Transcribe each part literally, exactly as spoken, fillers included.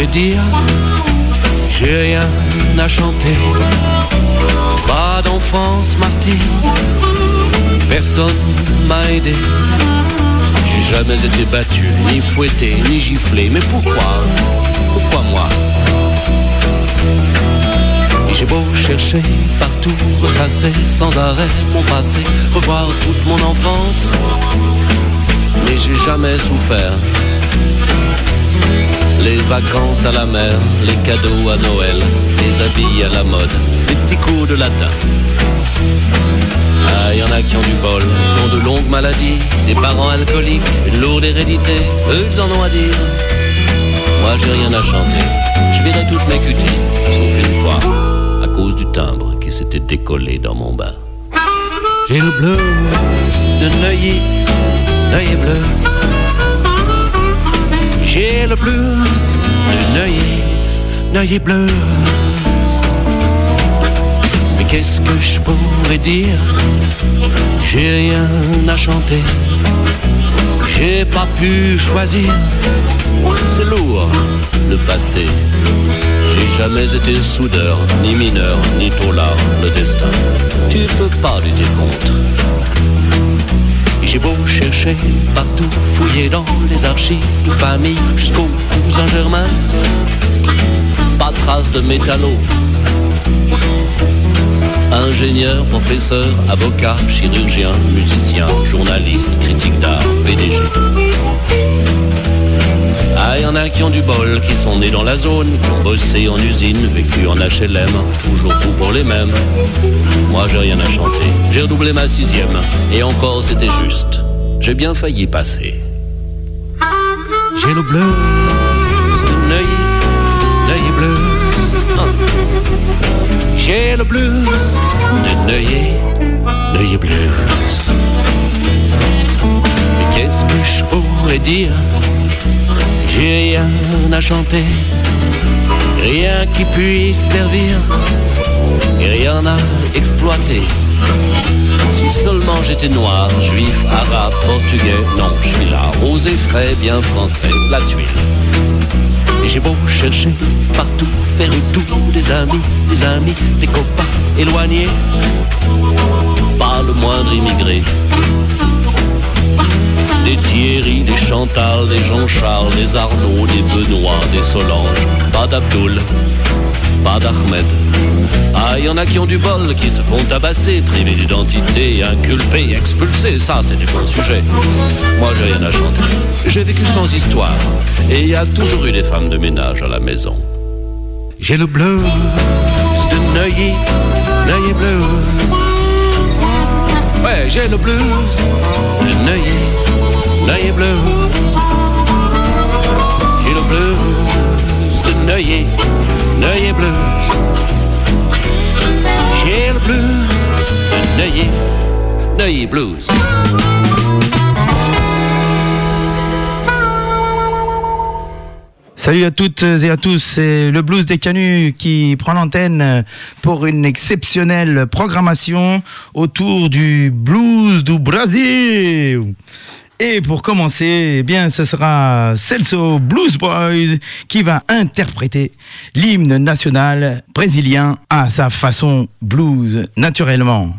pourrais dire, j'ai rien à chanter. Pas d'enfance martyre, personne m'a aidé. J'ai jamais été battu, ni fouetté, ni giflé. Mais pourquoi, pourquoi moi? Et j'ai beau chercher partout, ressasser sans arrêt mon passé, revoir toute mon enfance, mais j'ai jamais souffert. Les vacances à la mer, les cadeaux à Noël, les habits à la mode, les petits coups de latin. Ah, y en a qui ont du bol, qui ont de longues maladies, des parents alcooliques, une lourde hérédité, eux ils en ont à dire. Moi j'ai rien à chanter, je verrai toutes mes cuties, sauf une fois, à cause du timbre qui s'était décollé dans mon bain. J'ai le bleu de Neuilly, Neuilly bleu. J'ai le blues de Neuilly, Neuilly blues. Mais qu'est-ce que je pourrais dire? J'ai rien à chanter, j'ai pas pu choisir. C'est lourd, le passé. J'ai jamais été soudeur, ni mineur, ni taulard. Le destin, tu peux pas lutter contre. J'ai beau chercher partout, fouiller dans les archives de famille jusqu'au cousin germain, pas de trace de métallo. Ingénieur, professeur, avocat, chirurgien, musicien, journaliste, critique d'art, P D G. Ah, y en a qui ont du bol, qui sont nés dans la zone, qui ont bossé en usine, vécu en H L M, toujours tout pour les mêmes. Moi j'ai rien à chanter, j'ai redoublé ma sixième, et encore c'était juste, j'ai bien failli passer. J'ai le blues de Neuilly, Neuilly blues. J'ai le blues de Neuilly, Neuilly blues. Mais qu'est-ce que je pourrais dire? J'ai rien à chanter, rien qui puisse servir, et rien à exploiter. Si seulement j'étais noir, juif, arabe, portugais, non, je suis là, rose et frais, bien français, la tuile. Et j'ai beau chercher partout, faire le tour des amis, des amis, des copains éloignés, pas le moindre immigré. Des Thierry, des Chantal, des Jean-Charles, des Arnaud, des Benoît, des Solange, pas d'Abdoul, pas d'Ahmed. Ah, y en a qui ont du bol, qui se font tabasser, privés d'identité, inculpés, expulsés, ça c'est des bons sujets. Moi j'ai rien à chanter, j'ai vécu sans histoire, et y a toujours eu des femmes de ménage à la maison. J'ai le blues de Neuilly, Neuilly blues. Ouais, j'ai le blues de Neuilly, Neuilly blues. J'ai le blues de Neuilly, Neuilly blues. J'ai le blues de Neuilly, Neuilly blues. Salut à toutes et à tous, c'est le Blues des Canuts qui prend l'antenne pour une exceptionnelle programmation autour du blues du Brésil. Et pour commencer, eh bien, ce sera Celso Blues Boys qui va interpréter l'hymne national brésilien à sa façon blues, naturellement.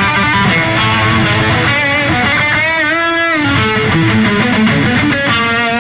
Thank you.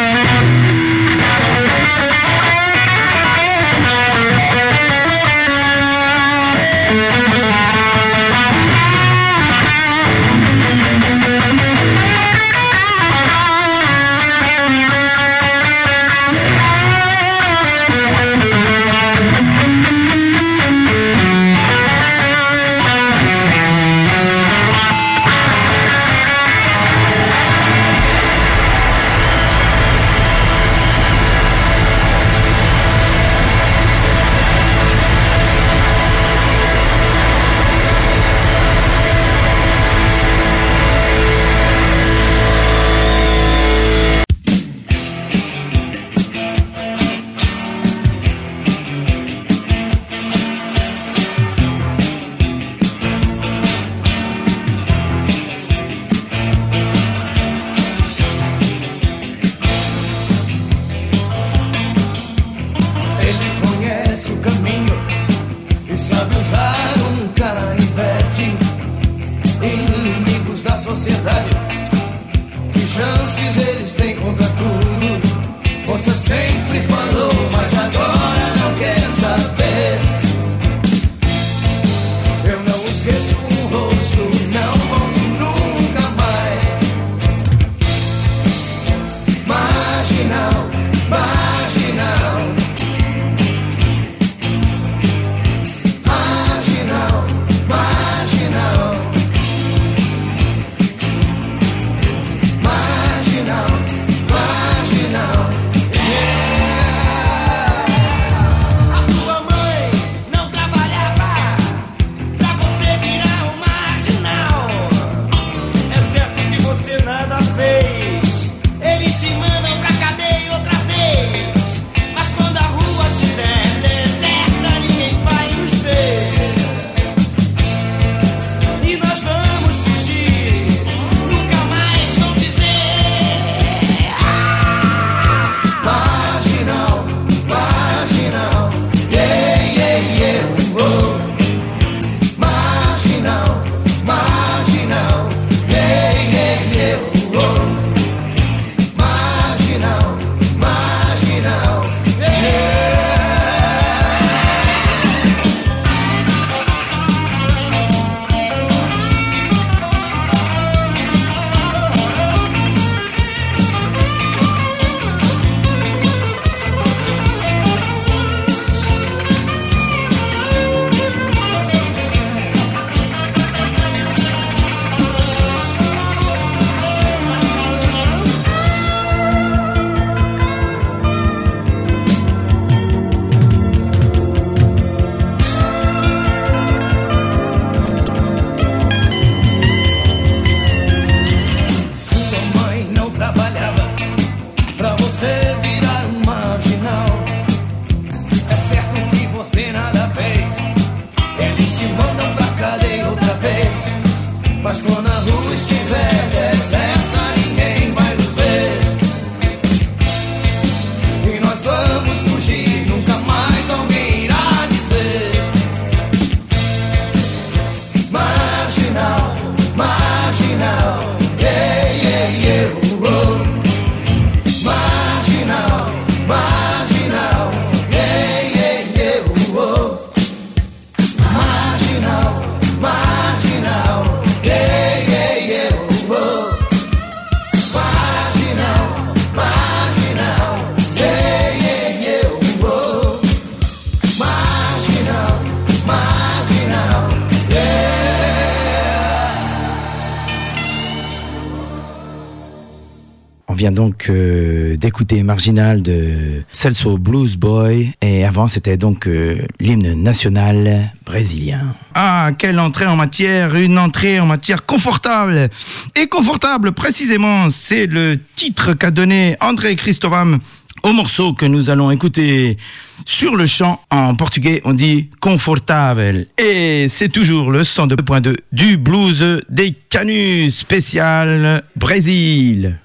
vient donc euh, d'écouter Marginal de Celso Blues Boy et avant c'était donc euh, l'hymne national brésilien. Ah, quelle entrée en matière, une entrée en matière confortable et confortable précisément, c'est le titre qu'a donné André Cristóvão au morceau que nous allons écouter. Sur le chant, en portugais, on dit confortable. Et c'est toujours le cent deux point deux du blues des Canuts spécial Brésil.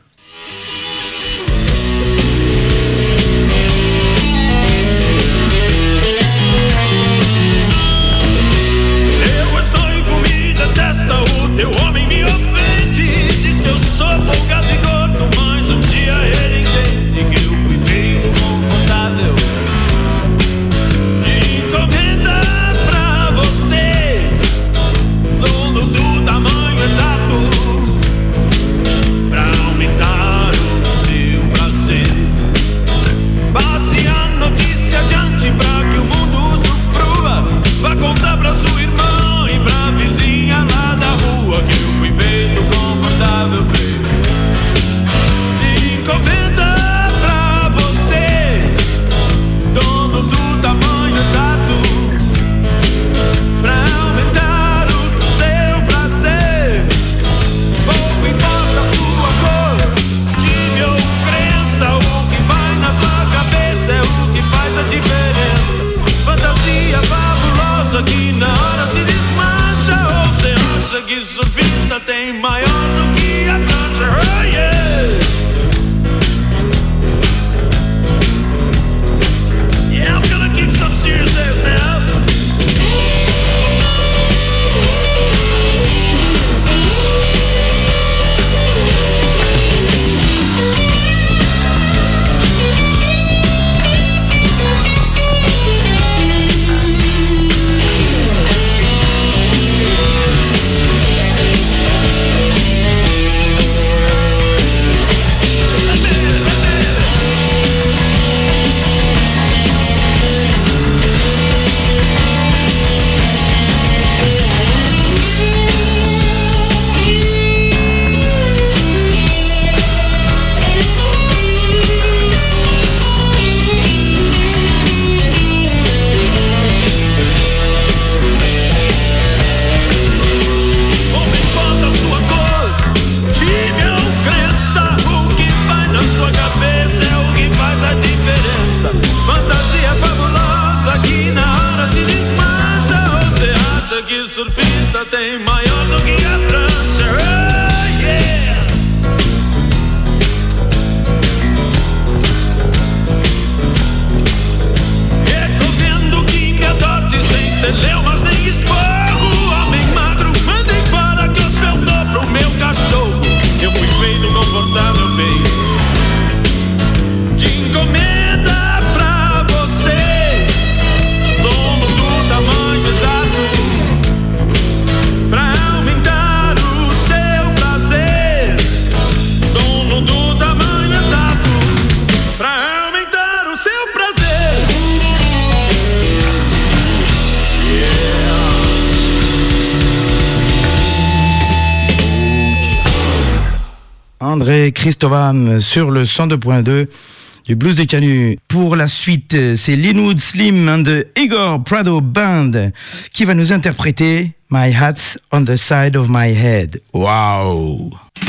André Cristóvão sur le cent deux point deux du Blues des Canuts. Pour la suite, c'est Linwood Slim and the Igor Prado Band qui va nous interpréter My Hat's on the Side of My Head. Wow!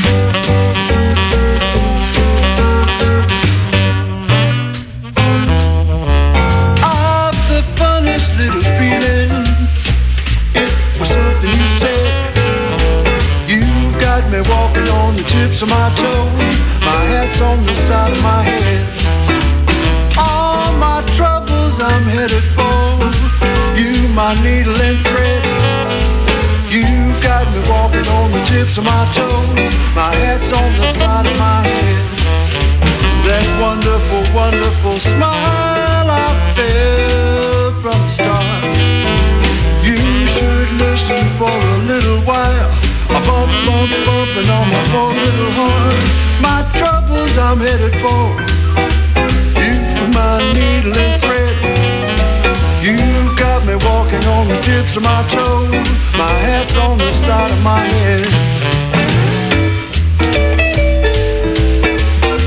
Walking on the tips of my toes, my hat's on the side of my head. All my troubles I'm headed for, you my needle and thread. You've got me walking on the tips of my toes, my hat's on the side of my head. That wonderful, wonderful smile I felt from the start. You should listen for a little while. A bump, bump, bumping on my poor little heart. My troubles I'm headed for. You, my needle and thread. You got me walking on the tips of my toes. My hat's on the side of my head.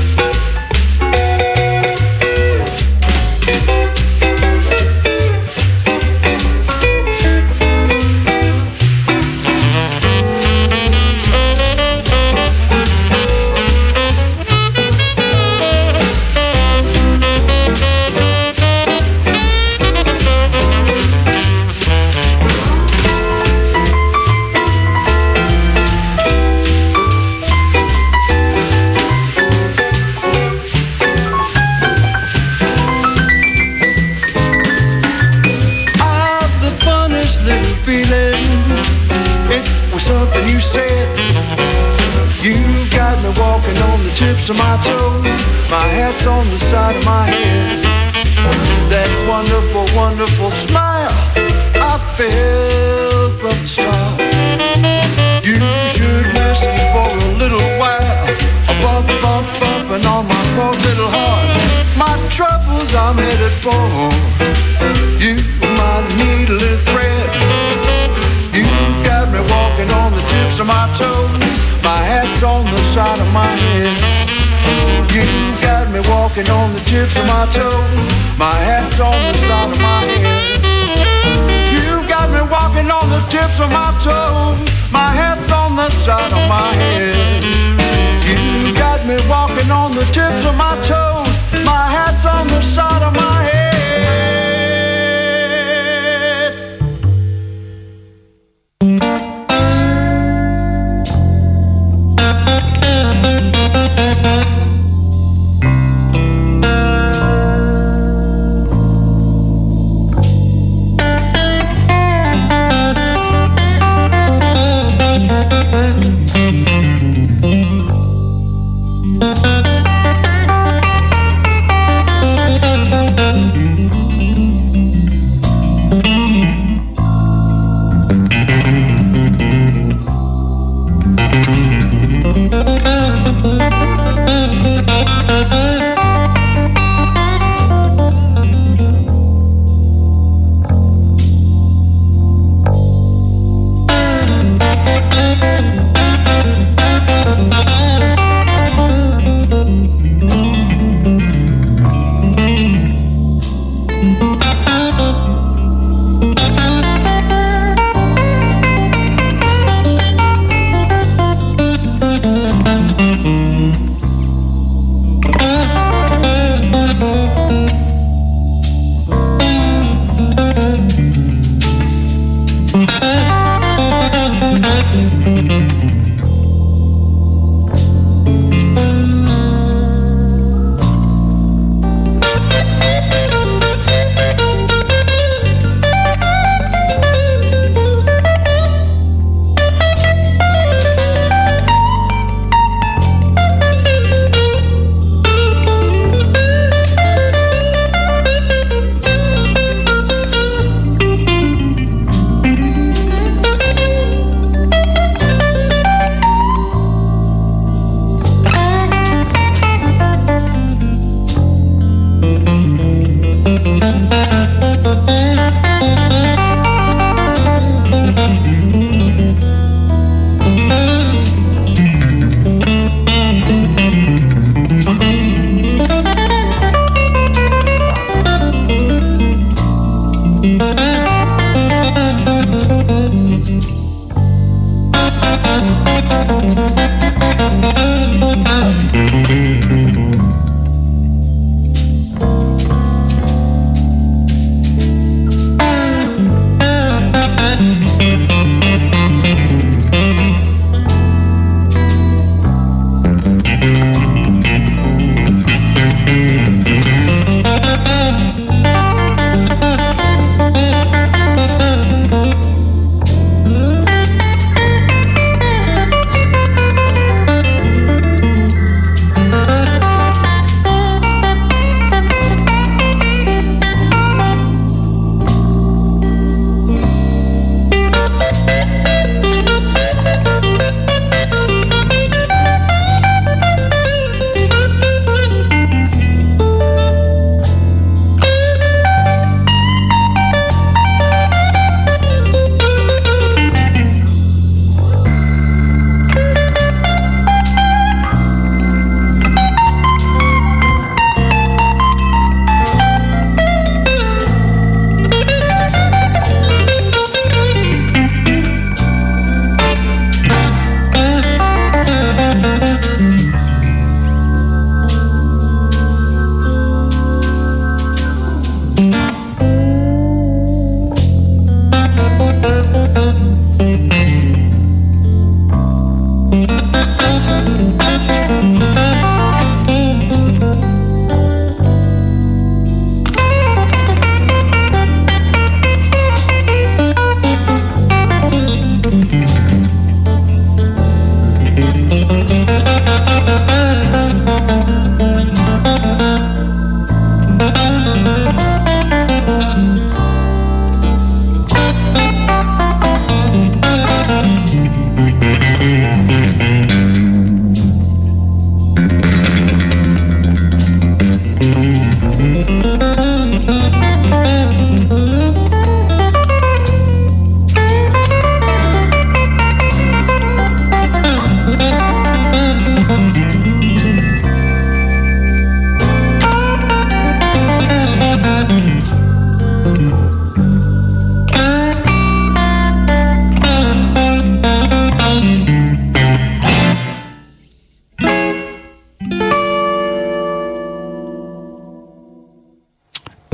My hat's on the side of my head. That wonderful, wonderful smile I felt from the start. You should listen for a little while. A bump, bump, bumping on my poor little heart. My troubles I'm headed for. You might need a little thread. You got me walking on the tips of my toes. My hat's on the side of my head. You got me walking on the tips of my toes. My hat's on the side of my head. You got me walking on the tips of my toes. My hat's on the side of my head. You got me walking on the tips of my toes. My hat's on the side of my head.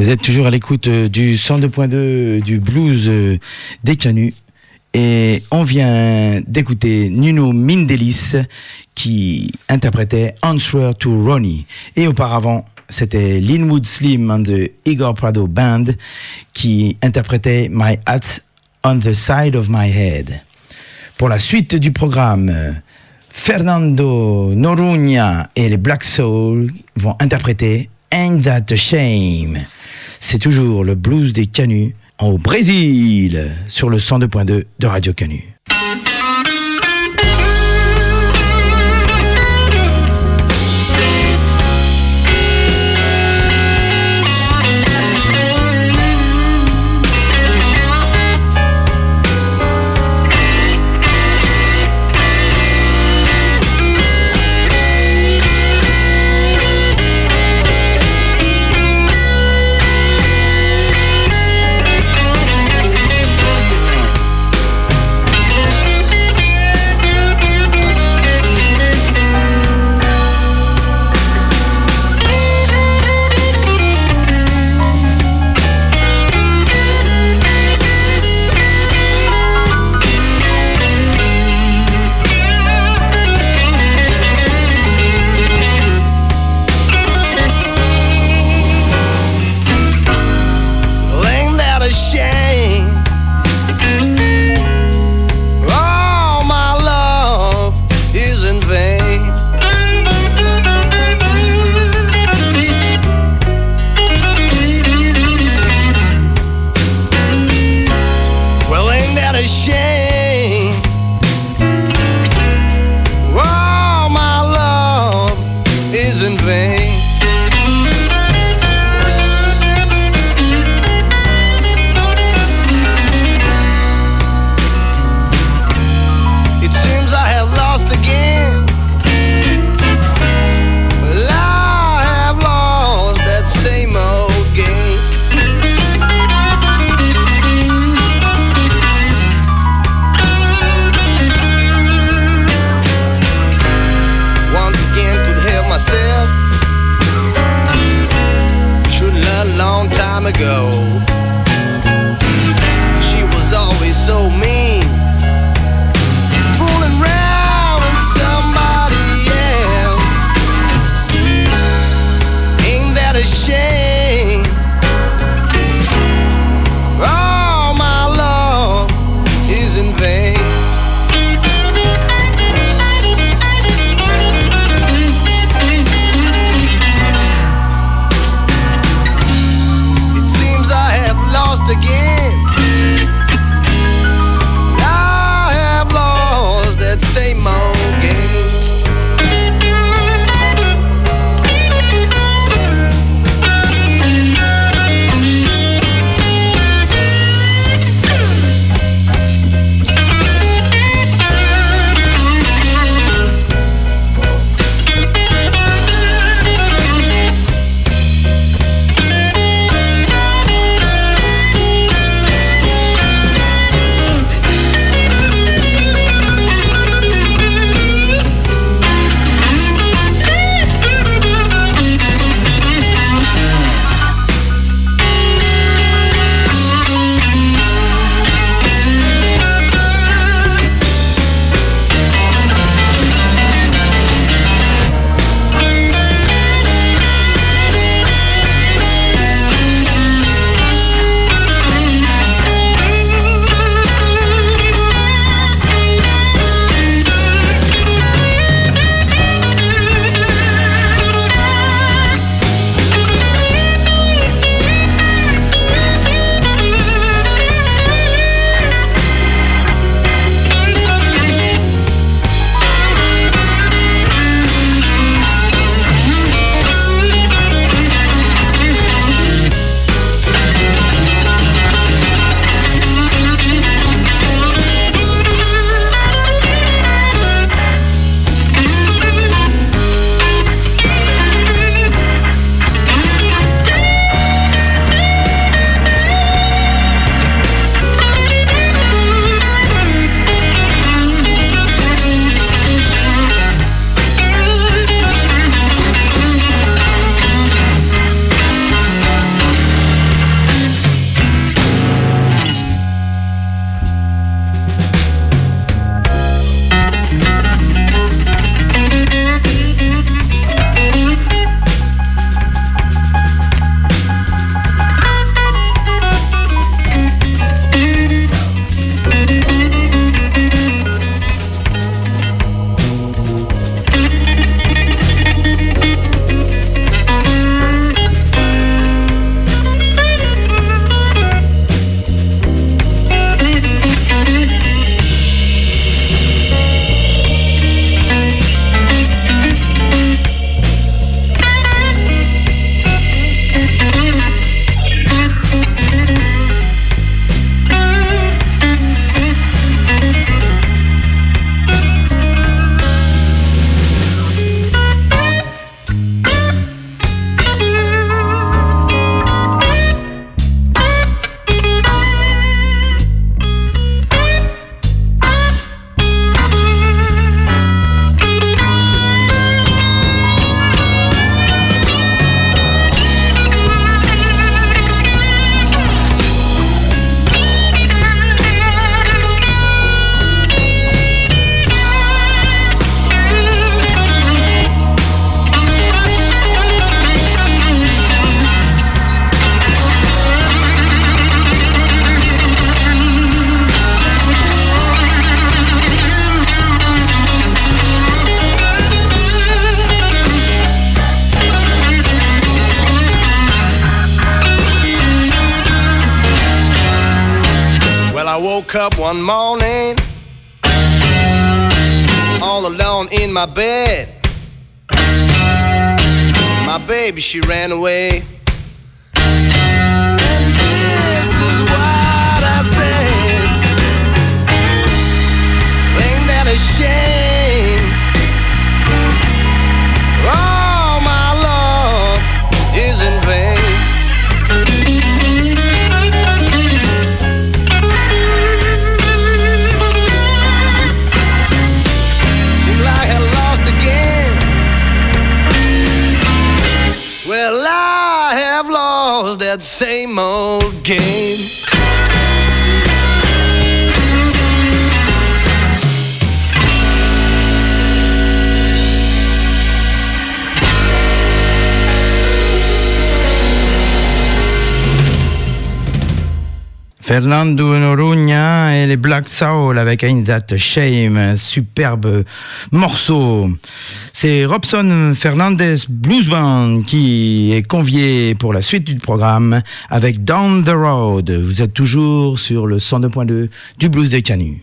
Vous êtes toujours à l'écoute du cent deux point deux du blues des Canuts. Et on vient d'écouter Nuno Mindelis qui interprétait Answer to Ronnie. Et auparavant, c'était Linwood Slim and the Igor Prado Band qui interprétait My Hat's on the Side of My Head. Pour la suite du programme, Fernando Noronha et les Black Soul vont interpréter Ain't That a Shame. C'est toujours le blues des Canuts au Brésil sur le cent deux point deux de Radio Canut. Seems I woke up one morning, all alone in my bed. My baby, she ran away. And this is what I said. Ain't that a shame? All my love is in vain. Well, I have lost that same old game. Fernando Noronha et les Black Soul avec Ain't That Shame, un superbe morceau. C'est Robson Fernandez Blues Band qui est convié pour la suite du programme avec Down the Road. Vous êtes toujours sur le cent deux point deux du Blues des Canuts.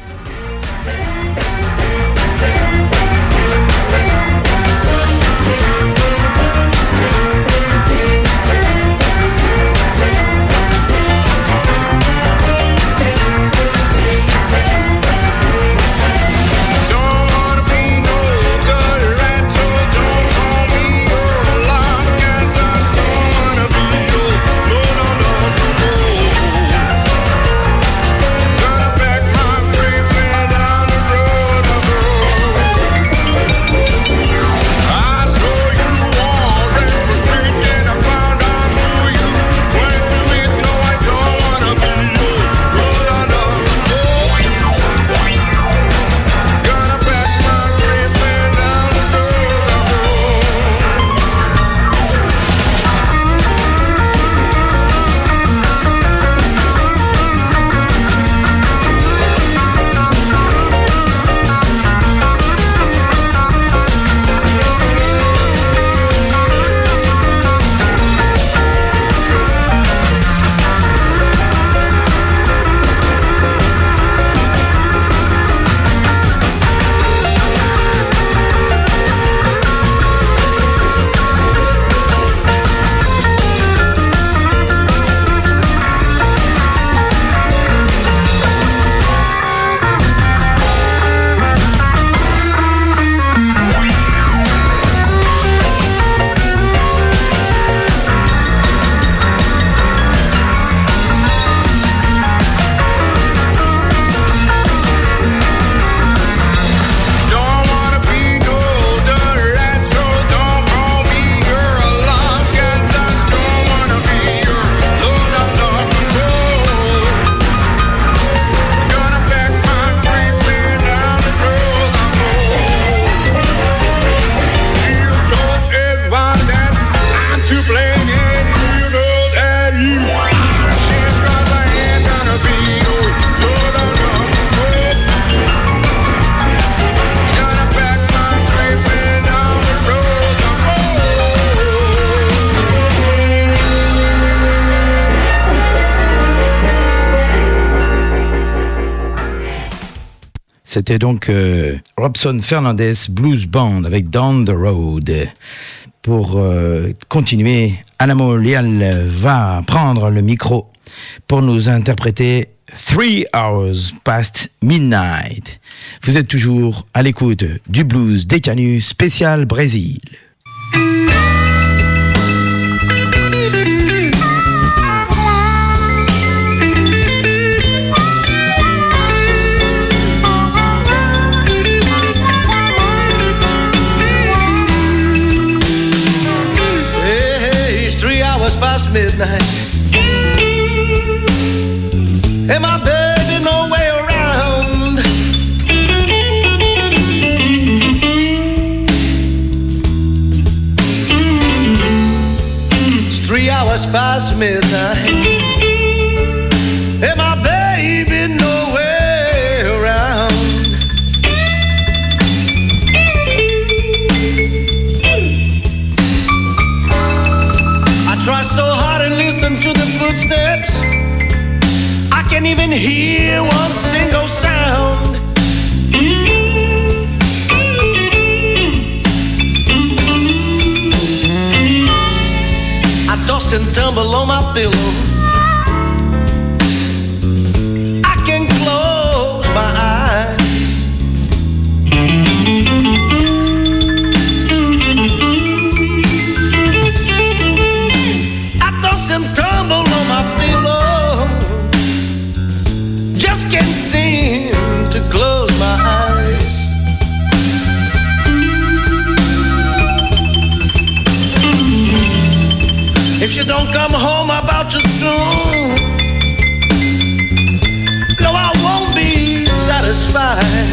C'était donc euh, Robson Fernandez Blues Band avec Down the Road. Pour euh, continuer, Alamo Leal va prendre le micro pour nous interpréter Three Hours Past Midnight. Vous êtes toujours à l'écoute du Blues des Canuts spécial Brésil. Midnight, and my baby no way around. It's three hours past midnight, and my baby no way around. I try so hard and listen to the footsteps. I can't can't even hear one single sound. I toss and tumble on my pillow. I can close my eyes. I toss and tumble on my pillow. Just can't seem to close my eyes. If you don't come home about too soon, no, I won't be satisfied.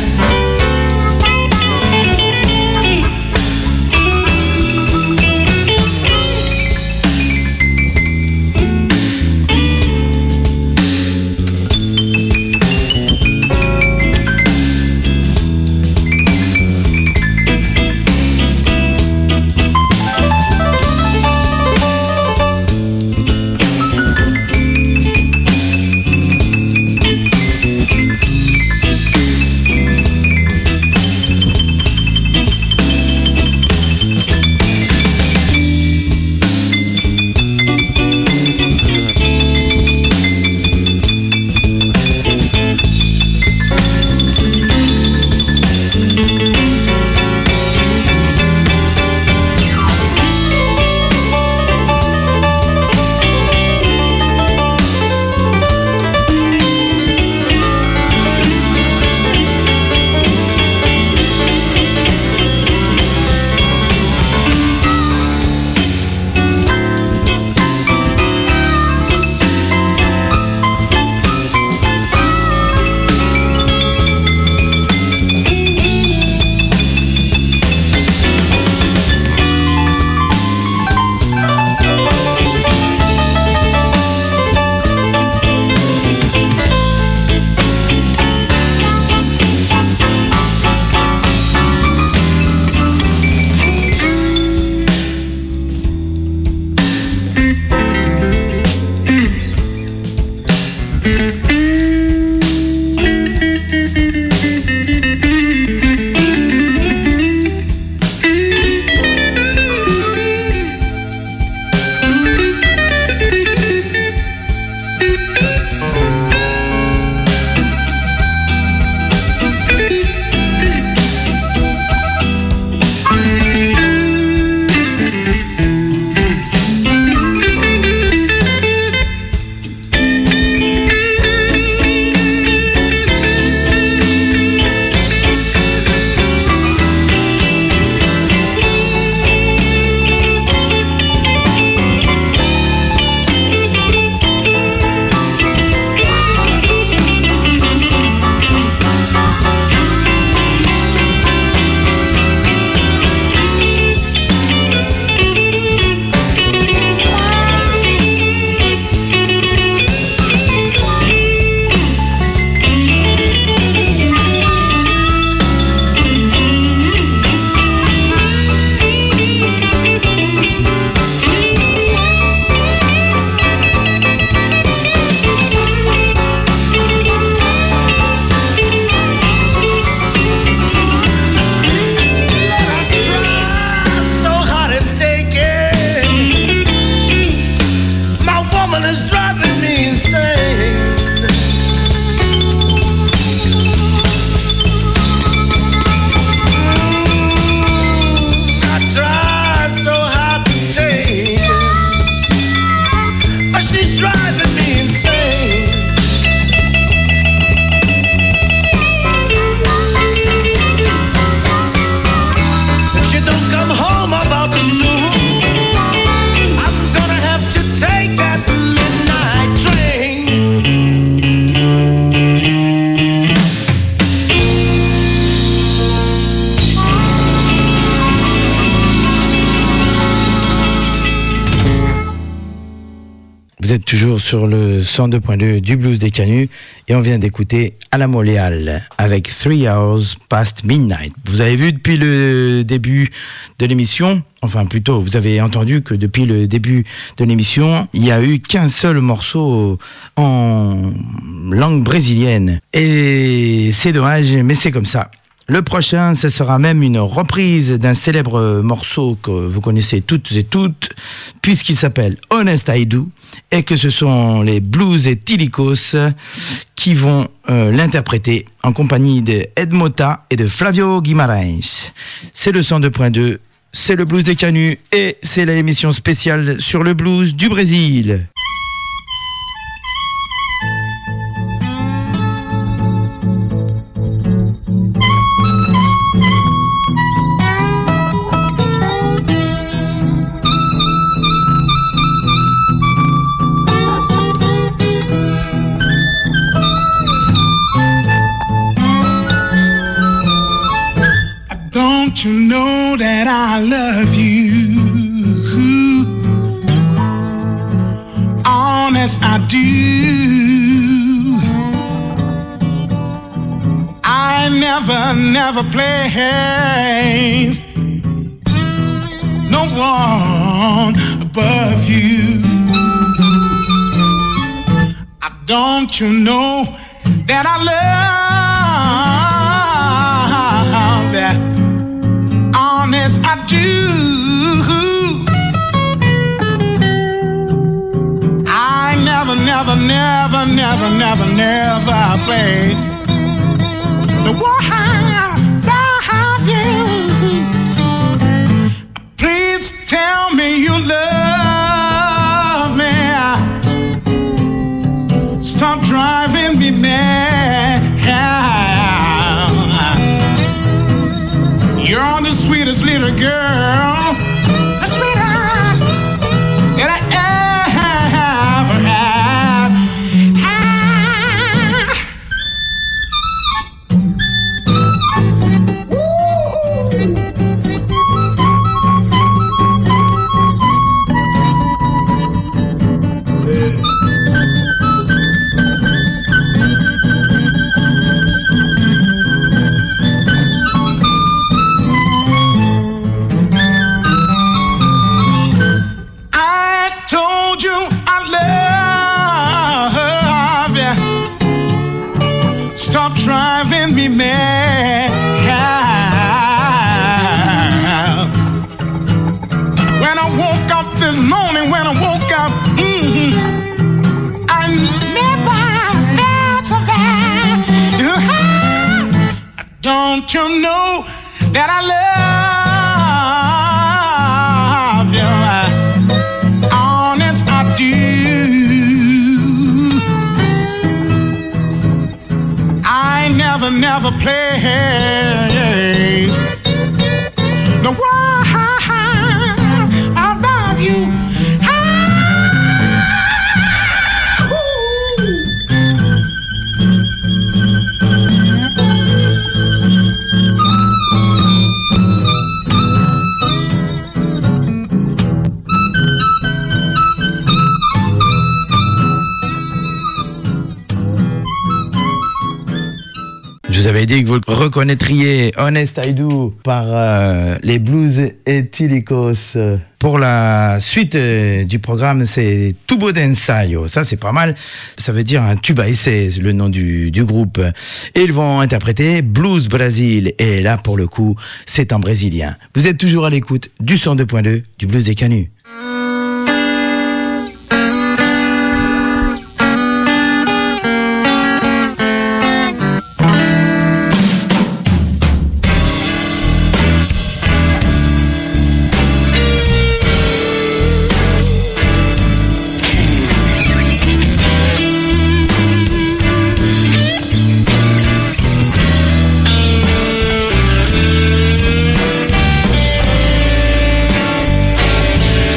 êtes toujours sur le cent deux point deux du Blues des Canuts et on vient d'écouter Alamo Leal avec Three Hours Past Midnight. Vous avez vu depuis le début de l'émission, enfin plutôt vous avez entendu que depuis le début de l'émission, il n'y a eu qu'un seul morceau en langue brésilienne. Et c'est dommage, mais c'est comme ça. Le prochain, ce sera même une reprise d'un célèbre morceau que vous connaissez toutes et toutes, puisqu'il s'appelle Honest I Do, et que ce sont les Blues et Tilicos qui vont euh, l'interpréter en compagnie de Ed Mota et de Flavio Guimarães. C'est le cent deux point deux, c'est le Blues des Canuts, et c'est l'émission spéciale sur le blues du Brésil. Don't you know that I love you? Honest, I do. I never, never place no one above you. Don't you know that I love that? Honest, I do. I never, never, never, never, never, never placed the one above you. Please tell me you love me. Stop driving me mad. You're the sweetest little girl, the sweetest that I ever had. Driving me mad. When I woke up this morning, when I woke up, mm-hmm, I never felt so bad. Uh-huh. Don't you know that I love you? Honest, I do. Never, never place the one above you. Je vous avais dit que vous reconnaîtriez Honest I Do par euh, les Blues et Tilicos. Pour la suite euh, du programme, c'est Tubo d'ensayo. Ça, c'est pas mal. Ça veut dire un tuba essai, le nom du, du groupe. Et ils vont interpréter Blues Brasil. Et là, pour le coup, c'est en brésilien. Vous êtes toujours à l'écoute du cent deux point deux du Blues des Canuts. Thank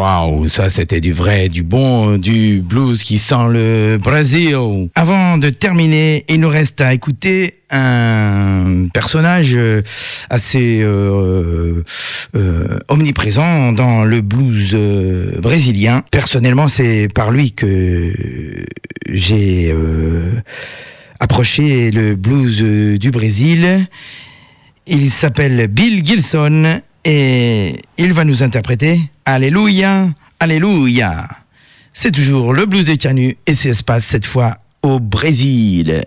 Waouh, ça c'était du vrai, du bon, du blues qui sent le Brésil. Avant de terminer, il nous reste à écouter un personnage assez euh, euh, omniprésent dans le blues euh, brésilien. Personnellement, c'est par lui que j'ai euh, approché le blues euh, du Brésil. Il s'appelle Bill Gilson et il va nous interpréter Alléluia, Alléluia. C'est toujours le blues des Canuts et ça se passe cette fois au Brésil.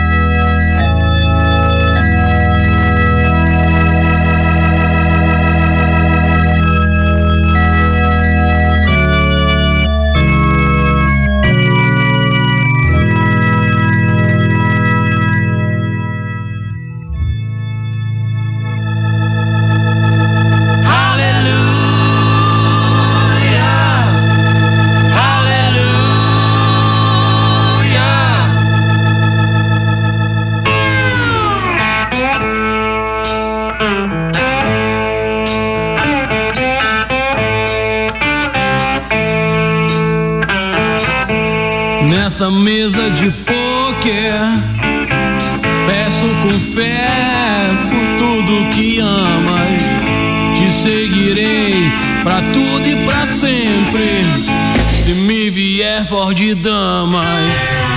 Nessa mesa de pôquer, peço com fé por tudo que amas. Te seguirei pra tudo e pra sempre, se me vier for de damas.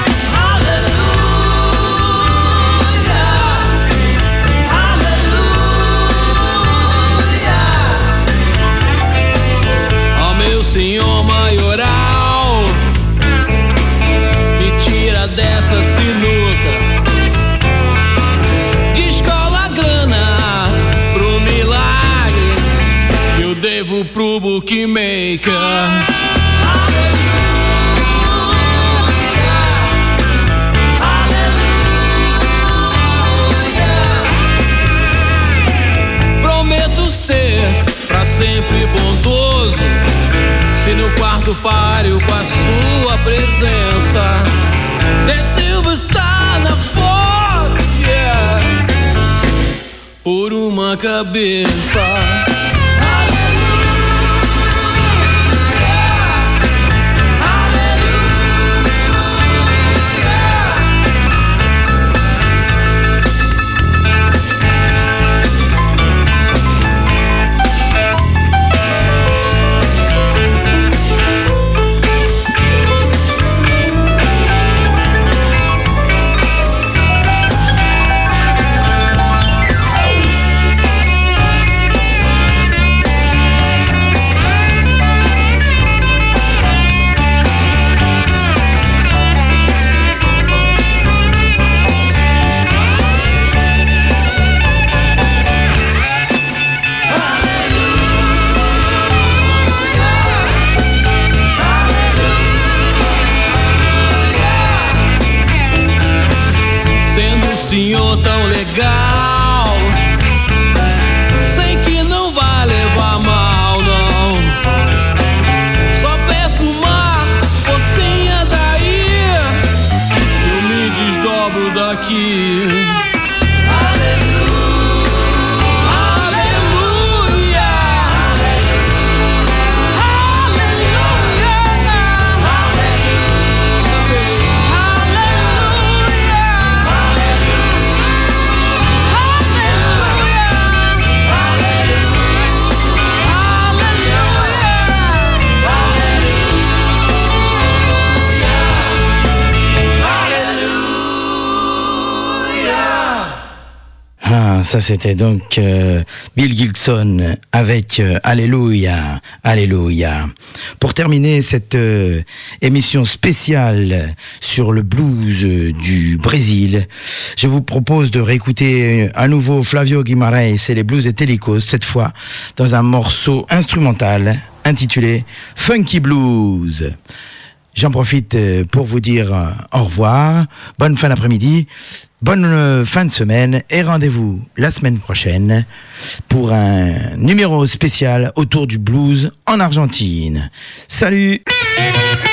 Ó meu Senhor maioral, dessa sinuca, descola a grana pro milagre que eu devo pro bookmaker. Prometo ser pra sempre bondoso, se no quarto páreo com a sua presença. The silver star na foto, yeah, por uma cabeça. Senhor tão legal, sei que não vai levar mal, não. Só peço uma forcinha daí, eu me desdobro daqui. Ah, ça c'était donc euh, Bill Gilson avec euh, Alléluia, Alléluia. Pour terminer cette euh, émission spéciale sur le blues euh, du Brésil, je vous propose de réécouter à nouveau Flavio Guimarães et les blues et Telicos, cette fois dans un morceau instrumental intitulé Funky Blues. J'en profite pour vous dire au revoir, bonne fin d'après-midi, bonne fin de semaine et rendez-vous la semaine prochaine pour un numéro spécial autour du blues en Argentine. Salut!